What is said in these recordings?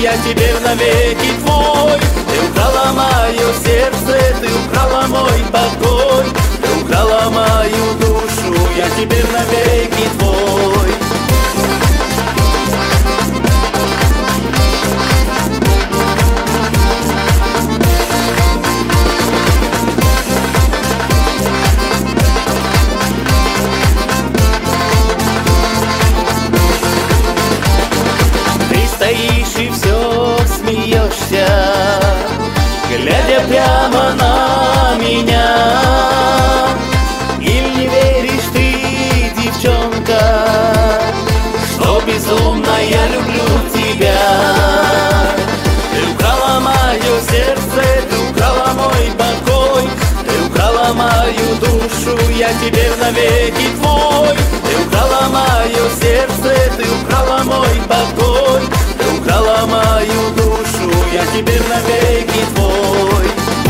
я теперь навеки твой. Ты украла мое сердце, ты украла мой покой, ты украла мою душу, я теперь навеки твой. Стоишь и все смеешься, глядя прямо на меня. Или не веришь ты, девчонка, что безумно я люблю тебя? Ты украла мое сердце, ты украла мой покой, ты украла мою душу, я теперь навеки твой. Ты украла мое сердце, ты украла мой покой, ты украла мою душу, я теперь навеки твой.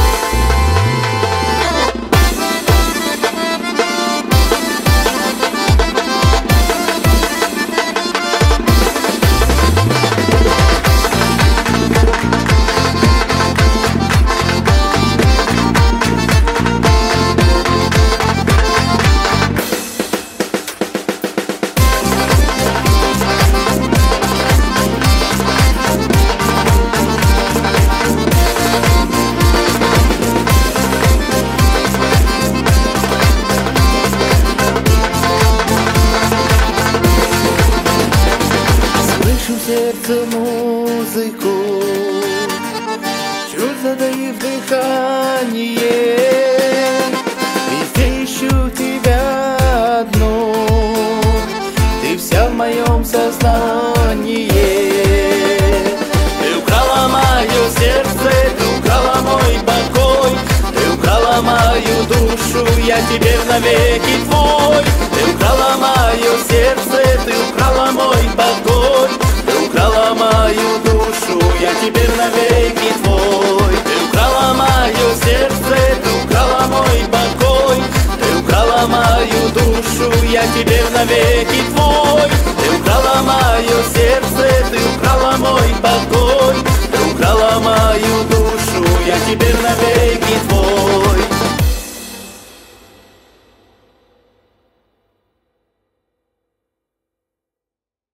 Сердце музыку, чуть затаив дыхание, везде ищу тебя одну, ты вся в моем сознании. Ты украла мое сердце, ты украла мой покой, ты украла мою душу, я теперь навеки твой. Ты украла мое сердце, ты украла мой покой, ты украла мою душу, я теперь навеки твой. Ты украла мое сердце, ты украла мой покой, ты украла мою душу, я теперь навеки твой. Ты украла мое сердце, ты украла мой покой, ты украла мою душу, я теперь навеки твой.